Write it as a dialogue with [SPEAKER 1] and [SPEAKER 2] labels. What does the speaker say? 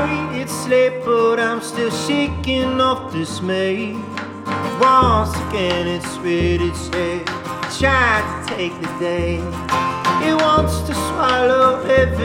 [SPEAKER 1] sorry it's late, but I'm still shaking off dismay. Once again it's reared its head, tried to take the day. It wants to swallow every